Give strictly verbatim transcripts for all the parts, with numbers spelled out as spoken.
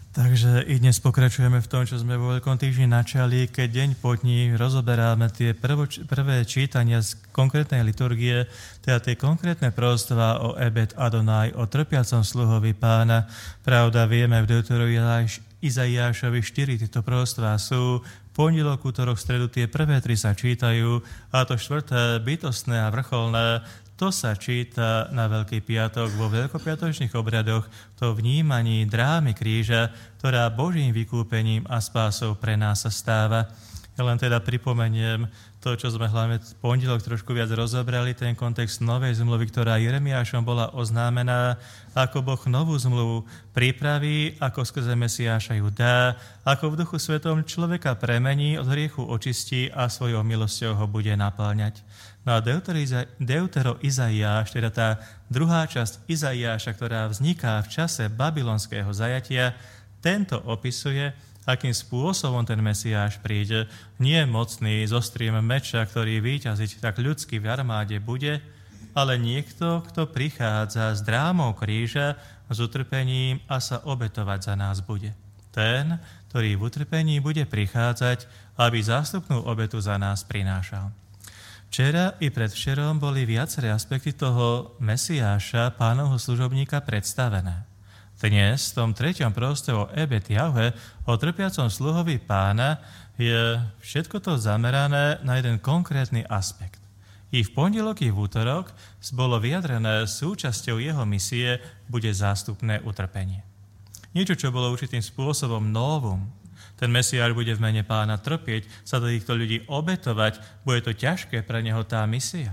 Takže i dnes pokračujeme v tom, čo sme vo Veľkom týždni načali, keď deň po dní rozoberáme tie prvo, prvé čítania z konkrétnej liturgie, teda tie konkrétne proroctvá o Ebed Adonai, o trpiacom sluhovi Pána. Pravda, vieme, v Deuterovi Izaiášovi štyri tieto proroctvá sú, pondelok, útorok, stredu, tie prvé tri sa čítajú, a to štvrté, bytostné a vrcholné, to sa číta na Veľký piatok vo veľkopiatočných obradoch, to vnímaní drámy kríža, ktorá Božím vykúpením a spásou pre nás sa stáva. Ja len teda pripomeniem to, čo sme hlavne v pondelok trošku viac rozobrali, ten kontext novej zmluvy, ktorá Jeremiášom bola oznámená, ako Boh novú zmluvu pripraví, ako skrze Mesiáša ju dá, ako v Duchu Svetom človeka premení, od hriechu očistí a svojou milosťou ho bude naplňať. No a Deutero Izaiáš, teda tá druhá časť Izaiáša, ktorá vzniká v čase babylonského zajatia, tento opisuje, akým spôsobom ten Mesiáš príde. Nie mocný, s ostrým meča, ktorý víťaziť tak ľudský v armáde bude, ale niekto, kto prichádza s drámou kríža, s utrpením a sa obetovať za nás bude. Ten, ktorý v utrpení bude prichádzať, aby zástupnú obetu za nás prinášal. Včera i predvčerom boli viaceré aspekty toho Mesiáša, Pánovho služobníka, predstavené. Dnes, v tom treťom proroctve o Ebed Jahve, o trpiacom sluhovi Pána, je všetko to zamerané na jeden konkrétny aspekt. I v pondelok, i v útorok bolo vyjadrené súčasťou jeho misie bude zástupné utrpenie. Niečo, čo bolo určitým spôsobom novum. Ten Mesiáš bude v mene Pána trpieť, sa do týchto ľudí obetovať, bude to ťažké pre neho tá misia.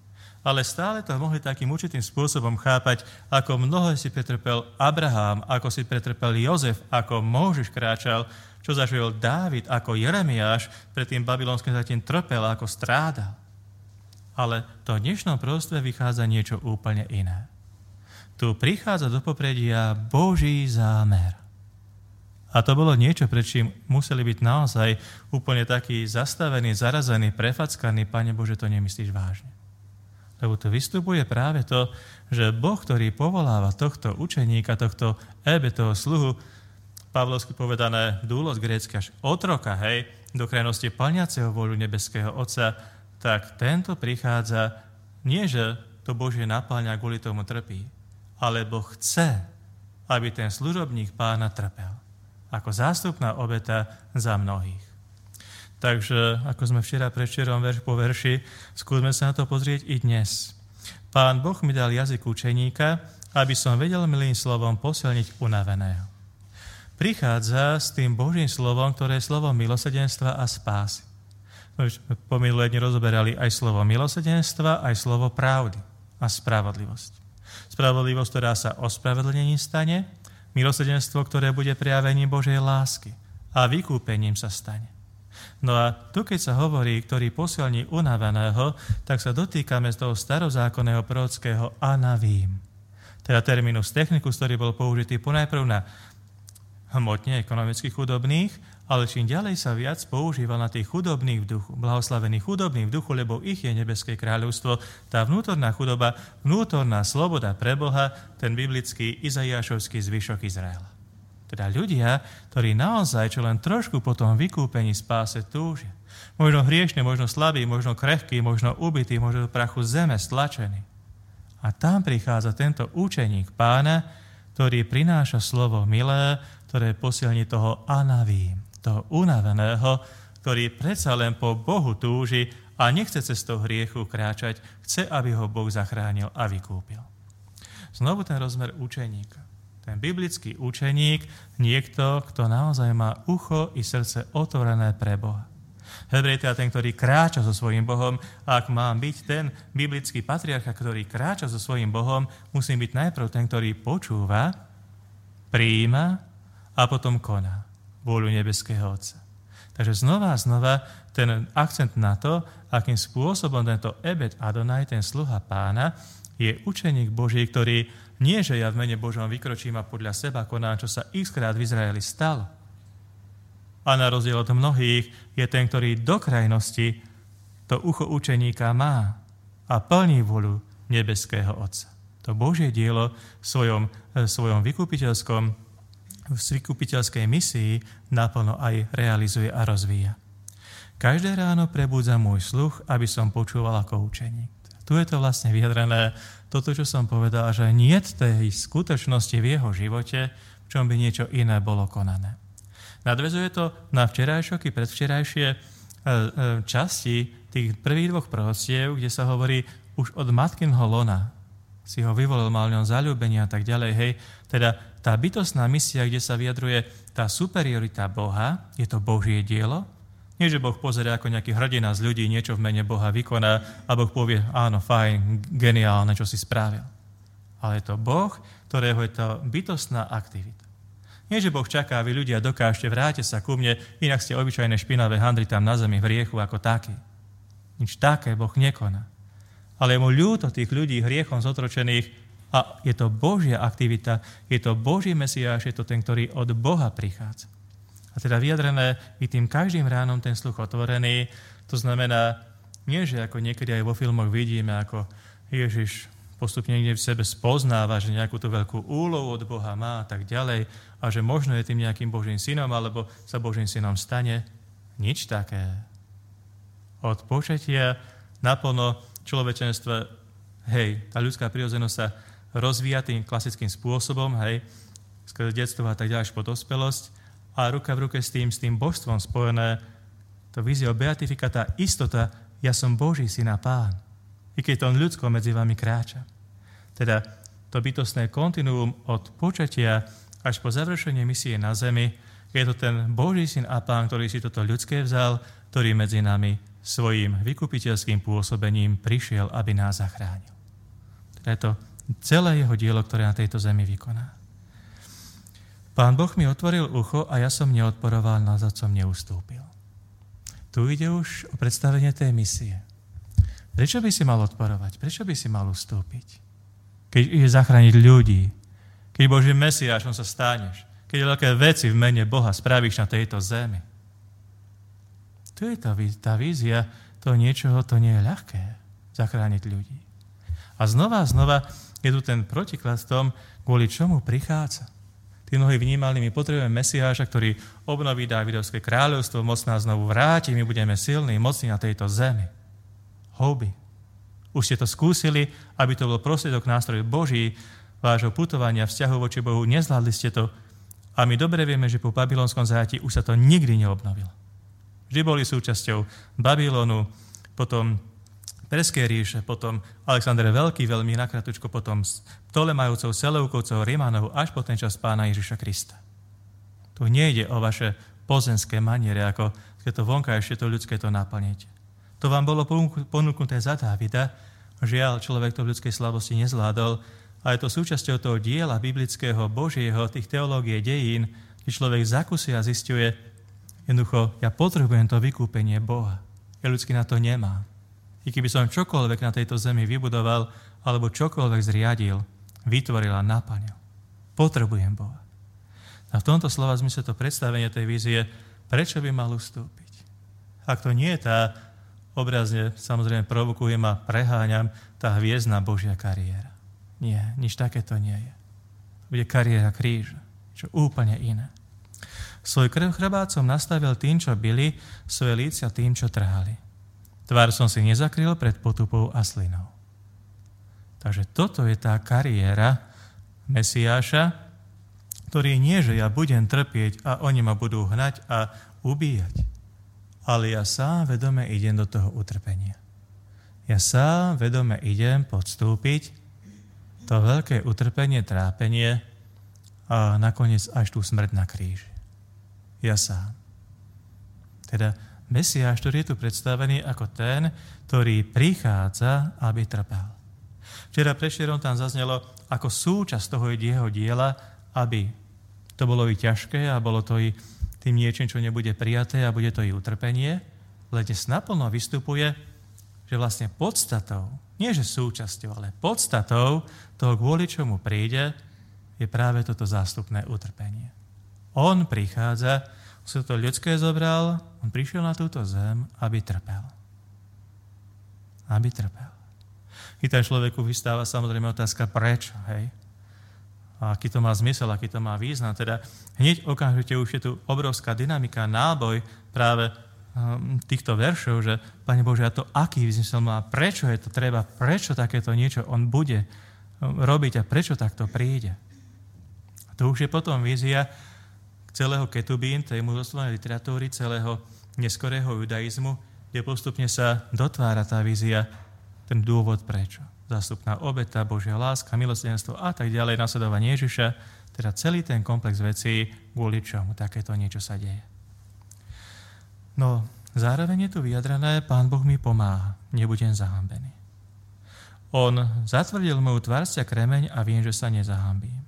Ale stále to mohli takým určitým spôsobom chápať, ako mnoho si pretrpel Abraham, ako si pretrpel Jozef, ako Mojžiš kráčal, čo zažil Dávid, ako Jeremiáš pred tým babylonským zajatím trpel, ako strádal. Ale to v dnešnom proroctve vychádza niečo úplne iné. Tu prichádza do popredia Boží zámer. A to bolo niečo, pred čím museli byť naozaj úplne taký zastavený, zarazení, prefackaní. Pane Bože, to nemyslíš vážne. Lebo tu vystupuje práve to, že Boh, ktorý povoláva tohto učeníka, tohto Ebetovho sluhu, pavlovsky povedané dúlos grécky až otroka, hej, do krajnosti plniaceho vôľu nebeského Otca, tak tento prichádza, nie že to Božie napĺňa, kvôli tomu trpí, ale Boh chce, aby ten služobník Pána trpel ako zástupná obeta za mnohých. Takže, ako sme včera predvčerom verš po verši, skúsme sa na to pozrieť i dnes. Pán Boh mi dal jazyk učeníka, aby som vedel milým slovom posilniť unaveného. Prichádza s tým Božím slovom, ktoré je slovo milosrdenstva a spásy. My už po minulé dni rozoberali aj slovo milosrdenstva, aj slovo pravdy a spravodlivosť. Spravodlivosť, ktorá sa ospravedlnením stane, milosrdenstvo, ktoré bude prejavením Božej lásky a vykúpením sa stane. No a tu, keď sa hovorí, ktorý posilní unaveného, tak sa dotýkame z toho starozákonného prorockého anavím. Teda terminus technicus, ktorý bol použitý ponajprv na hmotne ekonomicky chudobných, ale čím ďalej sa viac používal na tých chudobných v duchu, blahoslavených chudobných v duchu, lebo ich je nebeské kráľovstvo, tá vnútorná chudoba, vnútorná sloboda pre Boha, ten biblický Izaiášovský zvyšok Izraela. Teda ľudia, ktorí naozaj čo len trošku po tom vykúpení spáse túžia. Možno hriešne, možno slabý, možno krehký, možno ubitý, možno do prachu zeme stlačený. A tam prichádza tento učeník Pána, ktorý prináša slovo milé, ktoré posilní toho anavím, toho unaveného, ktorý predsa len po Bohu túži a nechce cestou hriechu kráčať, chce, aby ho Boh zachránil a vykúpil. Znovu ten rozmer učeníka. Ten biblický učeník, niekto, kto naozaj má ucho i srdce otvorené pre Boha. Hebrej, teda ten, ktorý kráča so svojím Bohom, a ak má byť ten biblický patriarcha, ktorý kráča so svojím Bohom, musí byť najprv ten, ktorý počúva, prijíma a potom koná vôľu nebeského Otca. Takže znova a znova ten akcent na to, akým spôsobom tento Ebed Adonai, ten sluha Pána, je učeník Boží, ktorý nie, že ja v mene Božom vykročím a podľa seba konám, čo sa xkrát v Izraeli stalo. A na rozdiel od mnohých je ten, ktorý do krajnosti to ucho učeníka má a plní vôľu nebeského Otca. To Božie dielo v svojom, v svojom vykupiteľskom v vykupiteľskej misii naplno aj realizuje a rozvíja. Každé ráno prebúdza môj sluch, aby som počúval ako učeník. Tu je to vlastne vyjadrené, toto, čo som povedal, že nie tej skutočnosti v jeho živote, v čom by niečo iné bolo konané. Nadväzuje to na včerajšok i predvčerajšie časti tých prvých dvoch proroctiev, kde sa hovorí už od matkinho lona si ho vyvolil, mal ňom zaľúbenie a tak ďalej. Hej. Teda tá bytostná misia, kde sa vyjadruje tá superiorita Boha, je to Božie dielo. Nie, že Boh pozerá ako nejaký hrdina z ľudí, niečo v mene Boha vykoná a Boh povie, áno, fajn, geniálne, čo si spravil. Ale je to Boh, ktorého je to bytostná aktivita. Nie, že Boh čaká, vy ľudia dokážete, vráte sa ku mne, inak ste obyčajné špinavé handry tam na zemi v hriechu ako taký. Nič také Boh nekoná. Ale je mu ľúto tých ľudí hriechom zotročených a je to Božia aktivita, je to Boží Mesiáš, je to ten, ktorý od Boha prichádza. A teda vyjadrené i tým každým ránom ten sluch otvorený, to znamená, nie že ako niekedy aj vo filmoch vidíme, ako Ježiš postupne niekde v sebe spoznáva, že nejakú tú veľkú úlohu od Boha má a tak ďalej a že možno je tým nejakým Božím synom alebo sa Božím synom stane. Nič také. Od počatia naplno človečenstva, hej, tá ľudská prirodzenosť sa rozvíja tým klasickým spôsobom, hej, skrze detstvo a tak ďalej až po dospelosť a ruka v ruke s tým, s tým božstvom spojené, to vízia o beatifika, tá istota, ja som Boží syn a Pán, i keď to on ľudsko medzi vami kráča. Teda to bytostné kontinuum od počatia až po završenie misie na zemi, je to ten Boží syn a Pán, ktorý si toto ľudské vzal, ktorý medzi nami svojím vykupiteľským pôsobením prišiel, aby nás zachránil. Teda je to celé jeho dielo, ktoré na tejto zemi vykoná. Pán Boh mi otvoril ucho a ja som neodporoval, nazad som neustúpil. Tu ide už o predstavenie tej misie. Prečo by si mal odporovať? Prečo by si mal ustúpiť? Keď ide zachrániť ľudí, keď Božím Mesiášom sa staneš, keď veľké veci v mene Boha spravíš na tejto zemi. Tu je tá, tá vízia toho niečoho, to nie je ľahké zachrániť ľudí. A znova a znova je tu ten protiklad v tom, kvôli čomu prichádza. Tí mnohí vnímali, my potrebujeme Mesiáša, ktorý obnoví Dávidovské kráľovstvo, moc nás znovu vráti, my budeme silní, mocní na tejto zemi. Houby. Už ste to skúsili, aby to bol prostriedok, nástroj Boží, vášho putovania, vzťahu voči Bohu, nezvládli ste to. A my dobre vieme, že po babylonskom zajatí už sa to nikdy neobnovilo. Vždy boli súčasťou Babylonu, potom Perskej ríše, potom Alexander Veľký, veľmi nakratučko, potom Ptolemajúcov, Seleukovcov, Rimanov, až po ten čas Pána Ježiša Krista. Tu nejde o vaše pozemské maniere, ako keď to vonkajšie, to ľudské to naplníte. To vám bolo ponúknuté za Dávida, žiaľ, človek to v ľudskej slabosti nezvládol, a je to súčasťou toho diela biblického, Božieho, tých teológie dejín, keď človek zakusí a zisťuje, jednoducho, ja potrebujem to vykúpenie Boha. Ja ľudsky na to nemám. I keby som čokoľvek na tejto zemi vybudoval, alebo čokoľvek zriadil, vytvoril a naplnil. Potrebujem Boha. A v tomto slova zmysle to predstavenie tej vízie, prečo by mal ustúpiť. Ak to nie je tá, obrazne, samozrejme provokujem a preháňam, tá hviezdna Božia kariéra. Nie, nič takéto nie je. Bude kariéra kríža, čo úplne iné. Svoj krv chrbácom nastavil tým, čo bili, svoje lícia tým, čo trhali. Tvár som si nezakryl pred potupou a slinou. Takže toto je tá kariéra Mesiáša, ktorý nie, že ja budem trpieť a oni ma budú hnať a ubíjať, ale ja sám vedome idem do toho utrpenia. Ja sám vedome idem podstúpiť to veľké utrpenie, trápenie a nakoniec až tú smrť na kríži. Ja sám. Teda Mesiáš, ktorý je tu predstavený ako ten, ktorý prichádza, aby trpel. Včera prešerom tam zaznelo, ako súčasť toho jeho diela, aby to bolo i ťažké a bolo to i tým niečím, čo nebude prijaté a bude to i utrpenie, ale dnes naplno vystupuje, že vlastne podstatou, nie že súčasťou, ale podstatou toho, kvôli čomu príde, je práve toto zástupné utrpenie. On prichádza, si to ľudské zobral, on prišiel na túto zem, aby trpel. Aby trpel. I ten človeku vystáva samozrejme otázka, prečo, hej? a aký to má zmysel, aký to má význam. Teda hneď okamžite už je tu obrovská dynamika, náboj práve um, týchto veršov, že Pane Bože, a to aký zmysel má, prečo je to treba, prečo takéto niečo on bude robiť a prečo takto príde. A to už je potom vízia celého ketubín, tej múdoslovnej literatúry, celého neskorého judaizmu, kde postupne sa dotvára tá vízia, ten dôvod prečo. Zástupná obeta, Božia láska, milosrdenstvo a tak ďalej, nasledovanie Ježiša, teda celý ten komplex vecí, kvôli čomu takéto niečo sa deje. No, zároveň je tu vyjadrené, Pán Boh mi pomáha, nebudem zahambený. On zatvrdil moju tvárcia kremeň a viem, že sa nezahambím.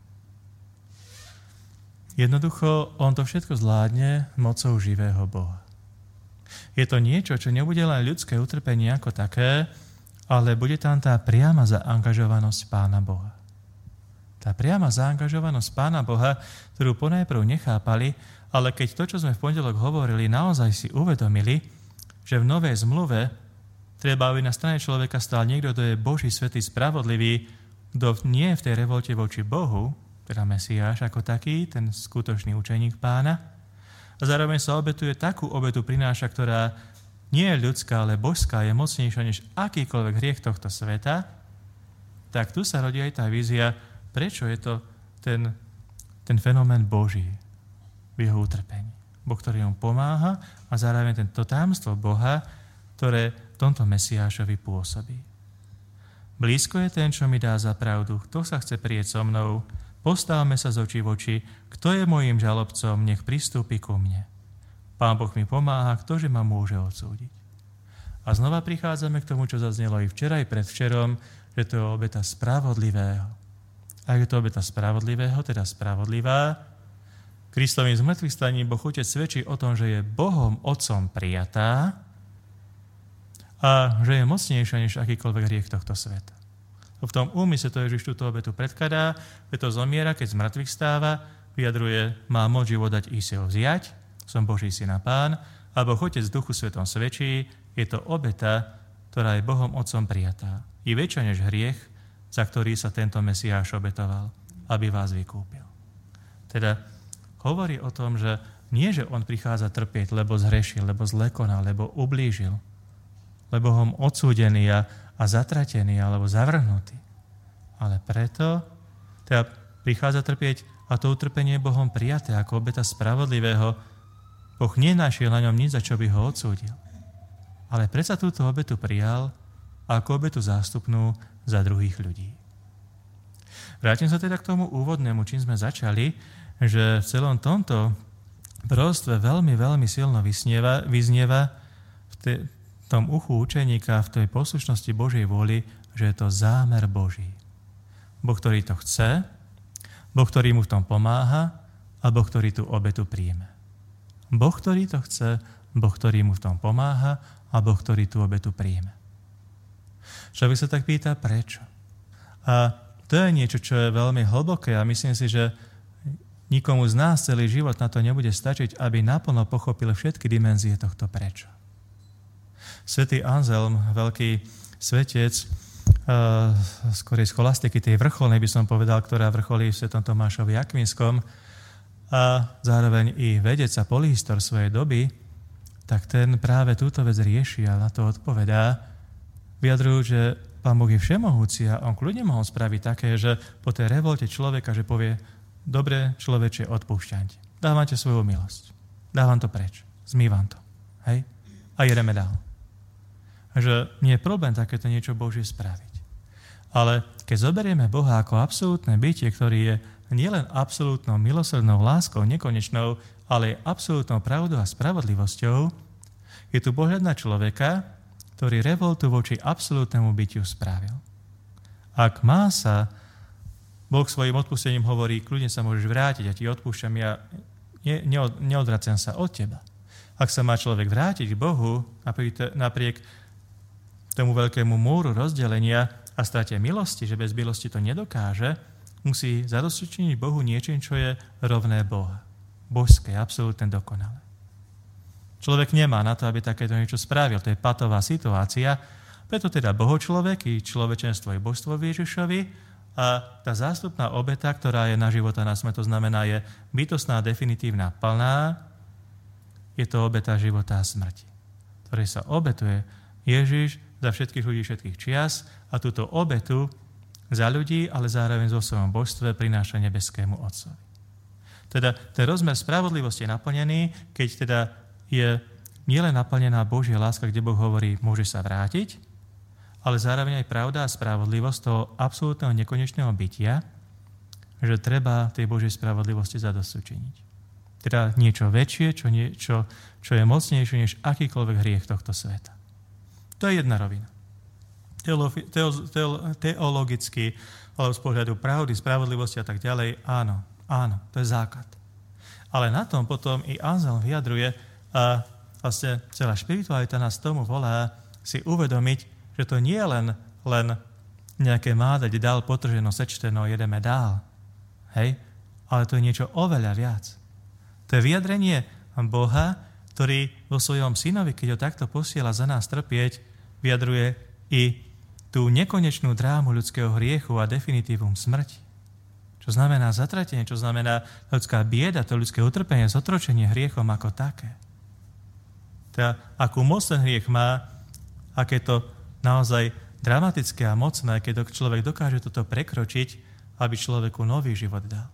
Jednoducho, on to všetko zvládne mocou živého Boha. Je to niečo, čo nebude len ľudské utrpenie ako také, ale bude tam tá priama zaangažovanosť Pána Boha. Tá priama zaangažovanosť Pána Boha, ktorú ponajprv nechápali, ale keď to, čo sme v pondelok hovorili, naozaj si uvedomili, že v novej zmluve treba, aby na strane človeka stál niekto, kto je Boží, svätý, spravodlivý, kto nie je v tej revolte voči Bohu, teda Mesiáš ako taký, ten skutočný učeník Pána, a zároveň sa obetuje takú obetu prináša, ktorá nie je ľudská, ale božská, je mocnejšia než akýkoľvek hriech tohto sveta, tak tu sa rodí aj tá vízia, prečo je to ten, ten fenomén Boží v jeho utrpení. Boh, ktorý mu pomáha a zároveň tento tajomstvo Boha, ktoré v tomto Mesiášovi pôsobí. Blízko je ten, čo mi dá za pravdu, kto sa chce prieť so mnou, postavme sa z očí v oči, kto je mojím žalobcom, nech pristúpi ku mne. Pán Boh mi pomáha, ktože ma môže odsúdiť. A znova prichádzame k tomu, čo zaznelo i včera, i predvčerom, že to je obeta spravodlivého. A je to obeta spravodlivého, teda spravodlivá, Kristovým zmrtvých staním Boh Otec svedčí o tom, že je Bohom Otcom prijatá a že je mocnejšia než akýkoľvek hriech tohto sveta. V tom úmysle to Ježiš túto obetu predkladá, že to zomiera, keď z mŕtvych stáva, vyjadruje, má moc život dať i si ho vziať, som Boží syn a Pán, a Boh Otec v Duchu Svetom svedčí, je to obeta, ktorá je Bohom Otcom prijatá. I väčšia než hriech, za ktorý sa tento Mesiáš obetoval, aby vás vykúpil. Teda hovorí o tom, že nie, že on prichádza trpieť, lebo zhrešil, lebo zle konal, lebo ublížil, lebo ho odsúdený a, a zatratený alebo zavrhnutý. Ale preto teda prichádza trpieť a to utrpenie je Bohom prijaté ako obeta spravodlivého. Boh nenašiel na ňom nič, za čo by ho odsúdil. Ale predsa túto obetu prijal ako obetu zástupnú za druhých ľudí. Vrátim sa teda k tomu úvodnému, čím sme začali, že v celom tomto proroctve veľmi, veľmi silno vysnieva, vyznieva v te, tom uchu učeníka, v tej poslušnosti Božej vôli, že je to zámer Boží. Boh, ktorý to chce, Boh, ktorý mu v tom pomáha a Boh, ktorý tú obetu príjme. Boh, ktorý to chce, Boh, ktorý mu v tom pomáha a Boh, ktorý tú obetu príjme. Človek sa tak pýta, prečo? A to je niečo, čo je veľmi hlboké a myslím si, že nikomu z nás celý život na to nebude stačiť, aby naplno pochopil všetky dimenzie tohto prečo. Svätý Anzelm, veľký svetec, uh, skorej scholastiky, tej vrcholnej by som povedal, ktorá vrcholí v Svetom Tomášovi Akvinskom, a zároveň i vedec a polyhistor svojej doby, tak ten práve túto vec rieši a na to odpovedá. Vyjadrujú, že Pán Boh je všemohúci a on kľudne mohol spraviť také, že po tej revolte človeka, že povie, dobre, človeče, odpúšťam ti. Dávam ti svoju milosť. Dávam to preč. Zmývam to. Hej? A jedeme dál. Že nie je problém takéto niečo Božie spraviť. Ale keď zoberieme Boha ako absolútne bytie, ktorý je nielen absolútnou milosrdnou láskou, nekonečnou, ale aj absolútnou pravdou a spravodlivosťou, je tu pohľad na človeka, ktorý revoltu voči absolútnemu bytiu spravil. Ak má sa, Boh svojim odpustením hovorí, kľudne sa môžeš vrátiť, ja ti odpúšťam, ja ne, neod, neodvraciam sa od teba. Ak sa má človek vrátiť k Bohu, napriek, napriek tomu veľkému múru rozdelenia a strate milosti, že bez milosti to nedokáže, musí zadosťučiniť Bohu niečím, čo je rovné Boha. Božské, absolútne dokonalé. Človek nemá na to, aby takéto niečo spravil. To je patová situácia. Preto teda bohočlovek i človečenstvo i božstvo v Ježišovi A tá zástupná obeta, ktorá je na život a na smrť, to znamená, je bytostná, definitívna, plná, je to obeta života a smrti, ktorej sa obetuje Ježiš za všetkých ľudí všetkých čias a túto obetu za ľudí, ale zároveň vo svojom božstve prináša nebeskému Otcovi. Teda ten rozmer spravodlivosti je naplnený, keď teda je nielen naplnená Božia láska, kde Boh hovorí, môže sa vrátiť, ale zároveň aj pravda a spravodlivosť toho absolútneho nekonečného bytia, že treba tej Božej spravodlivosti zadosťučiniť. Teda niečo väčšie, čo, nie, čo, čo je mocnejšie než akýkoľvek hriech tohto sveta. To je jedna rovina. Teolo, teolo, teolo, teologicky, alebo z pohľadu pravdy, spravodlivosti a tak ďalej, áno, áno, to je základ. Ale na tom potom i Anselm vyjadruje, a vlastne celá špiritualita nás tomu volá si uvedomiť, že to nie je len, len nejaké mádať dál potrženo, sečteno, jedeme dál. Hej? Ale to je niečo oveľa viac. To je vyjadrenie Boha, ktorý vo svojom synovi, keď ho takto posiela za nás trpieť, vyjadruje i tú nekonečnú drámu ľudského hriechu a definitívum smrti. Čo znamená zatratenie, čo znamená ľudská bieda, to ľudské utrpenie, zotročenie hriechom ako také. Teda, akú moc ten hriech má, aké to naozaj dramatické a mocné, keď človek dokáže toto prekročiť, aby človeku nový život dal.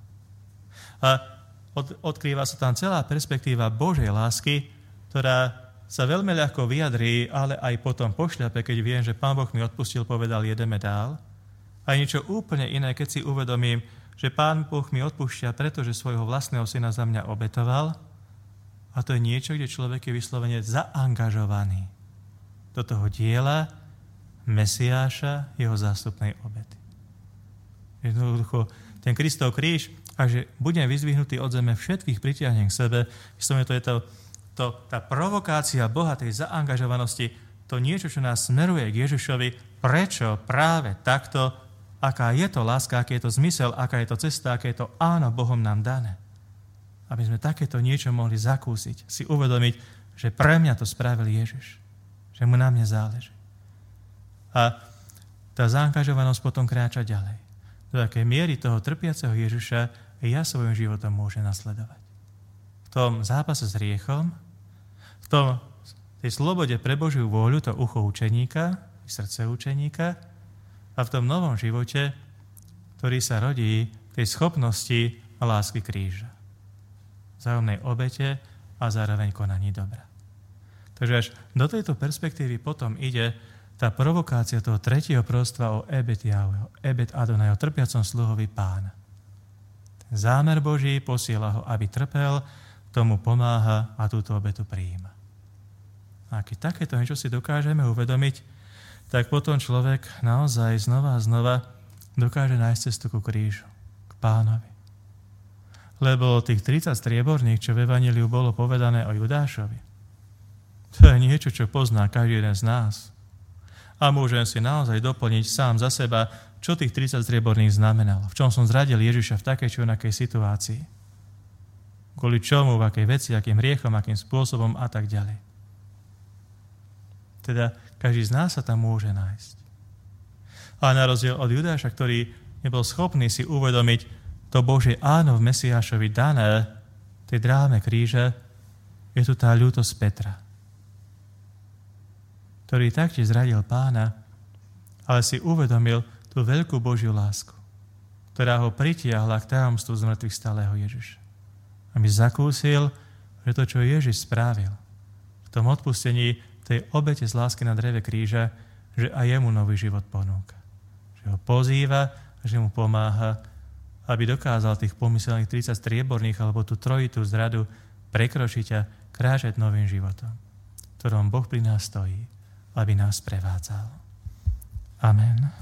A od, odkrýva sa tam celá perspektíva Božej lásky, ktorá sa veľmi ľahko vyjadrí, ale aj potom pošľape, keď viem, že Pán Boh mi odpustil, povedal, jedeme dál. A niečo úplne iné, keď si uvedomím, že Pán Boh mi odpúšťa, pretože svojho vlastného syna za mňa obetoval. A to je niečo, kde človek je vyslovene zaangažovaný do toho diela Mesiáša, jeho zástupnej obety. Jednoducho, ten Kristov kríž, a že budem vyzdvihnutý od zeme, všetkých pritiahnem k sebe, vyslovene to je to, to, tá provokácia Boha, tej zaangažovanosti, to niečo, čo nás smeruje k Ježišovi, prečo práve takto, aká je to láska, aký je to zmysel, aká je to cesta, aké je to áno Bohom nám dané. Aby sme takéto niečo mohli zakúsiť, si uvedomiť, že pre mňa to spravil Ježiš, že mu na mne záleží. A tá zaangažovanosť potom kráča ďalej. Do akej miery toho trpiaceho Ježiša ja svojim životom môže nasledovať. V tom zápase s hriechom, v tom, tej slobode pre Božiu vôľu, to ucho učeníka, srdce učeníka a v tom novom živote, ktorý sa rodí tej schopnosti a lásky kríža. Vzájomnej obete a zároveň konaní dobra. Takže až do tejto perspektívy potom ide tá provokácia toho tretieho proroctva o Ebed Jahveho, Ebed Adonai, o trpiacom sluhovi Pána. Ten zámer Boží posiela ho, aby trpel, tomu pomáha a túto obetu prijíma. A keď takéto niečo si dokážeme uvedomiť, tak potom človek naozaj znova a znova dokáže nájsť cestu ku krížu, k Pánovi. Lebo tých tridsať strieborných, čo v Evanjeliu bolo povedané o Judášovi, to je niečo, čo pozná každý jeden z nás. A môžem si naozaj doplniť sám za seba, čo tých tridsať strieborných znamenalo. V čom som zradil Ježiša v takej či onakej situácii. Kvôli čomu, v akej veci, akým hriechom, akým spôsobom a tak ďalej. Teda každý z nás sa tam môže nájsť. A na rozdiel od Judáša, ktorý nebol schopný si uvedomiť to Božie áno v Mesiášovi dané, tej dráme kríže, je tu tá ľútosť Petra, ktorý taktiež zradil Pána, ale si uvedomil tú veľkú Božiu lásku, ktorá ho pritiahla k tajomstvu zmrtvých stáleho Ježiša. A mi zakúsil, že to, čo Ježiš spravil, v tom odpustení tej obete z lásky na dreve kríža, že aj jemu nový život ponúka. Že ho pozýva, že mu pomáha, aby dokázal tých pomyselných tridsať strieborných alebo tú trojitú zradu prekročiť a kráčať novým životom, v ktorom Boh pri nás stojí, aby nás prevádzal. Amen.